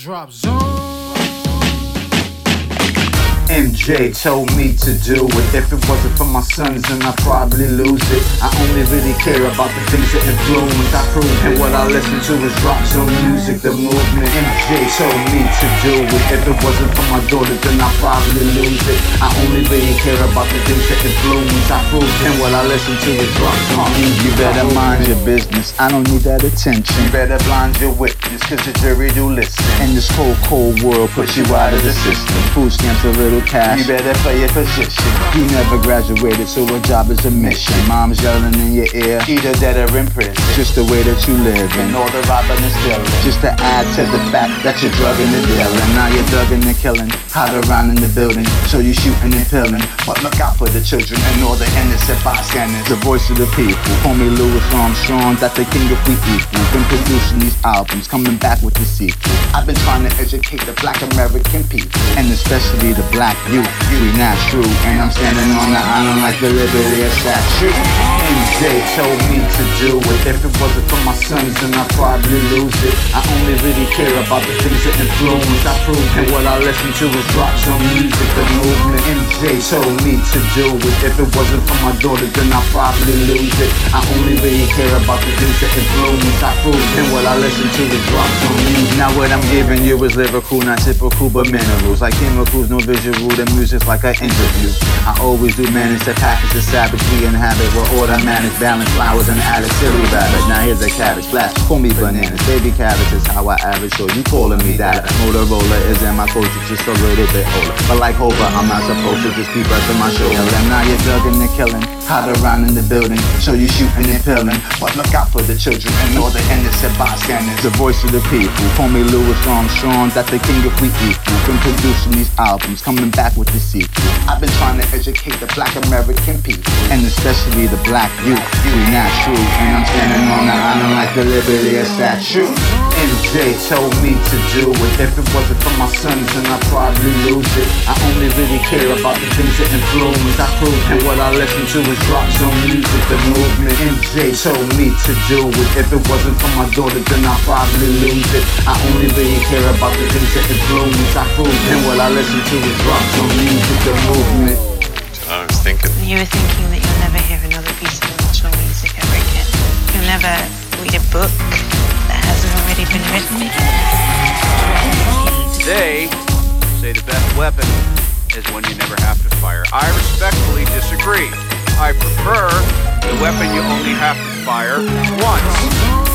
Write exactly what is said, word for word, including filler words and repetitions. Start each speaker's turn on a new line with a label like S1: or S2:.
S1: Drop zone.
S2: M J told me to do it. If it wasn't for my sons, then I'd probably lose it. I only really care about the things that influence. I prove it. And what I listen to is rock zone music, the movement. M J told me to do it. If it wasn't for my daughter, then I'd probably lose it. I only really care about the things that influence. I prove it. And what I listen to is rock zone music.
S3: You better mind your business, I don't need that attention.
S2: You better blind your witness, cause the jury do listen.
S3: And this cold, cold world puts you out of the system. Food stamps, a little cash.
S2: You better play your position.
S3: You never graduated, so a job is a mission. Mom's yelling in your ear,
S2: either dead or in prison.
S3: Just the way that you live,
S2: and all the robbing and stealing.
S3: Just to add to the fact that you're drugging and dealing. Now you're thugging and killing, hide around in the building, so you're shooting and pilling.
S2: But look out for the children and all the innocent bystanders.
S3: The voice of the people, call me Louis Armstrong, that the king if we equal. Been producing these albums, coming back with the sequel.
S2: I've been trying to educate the black American people,
S3: and especially the black youth. We not true, and I'm standing on the island like the Liberty statue.
S2: M J told me to do it. If it wasn't for my sons, then I'd probably lose it. I only really care about the things that influence. I prove it. And what I listen to is rock zone music, the movement. M J told me to do it. If it wasn't for my daughter, then I'd probably lose it. I only really care about the things that influence. I prove it. And what I listen to is rock zone music.
S3: Now what I'm giving you is lyrical, not typical, but minerals. Like chemicals, no visual, the music's like an interview. I always do manage to package the savage we inhabit with automatic balance, flowers and added silly rabbit. Now here's a cabbage blast, call me bananas. Baby cabbage is how I average, so you calling me that. Motorola is in my culture, just a little bit older. But like Hova, I'm not supposed to just be pressing my shoulder. And now you're thugging and killing, hide around in the building, so you shooting and pilling.
S2: But look out for the children and all the innocent bystanders.
S3: The voice of the people, call me Louis Armstrong, that the king if we equal. Been producing these albums, coming back with the sequel.
S2: I've been trying to educate the black American people,
S3: and especially the black youth. We not true, and I'm standing on the island like the Liberty statue.
S2: M J told me to do it. If it wasn't for my sons, then I'd probably lose it. I only really care about the things that influence. I prove it. And what I listen to is rock zone music, the movement. M J told me to do it. If it wasn't for my daughter, then I'd probably lose it. I only really care about the things that influence. I prove it. And what I listen to is rock zone music, the movement.
S4: I was thinking.
S5: You were thinking that you'll never hear another piece of original music ever again. You'll never read a book that hasn't already been written.
S6: They say the best weapon is when you never have to fire. I respectfully disagree. I prefer the weapon you only have to fire once.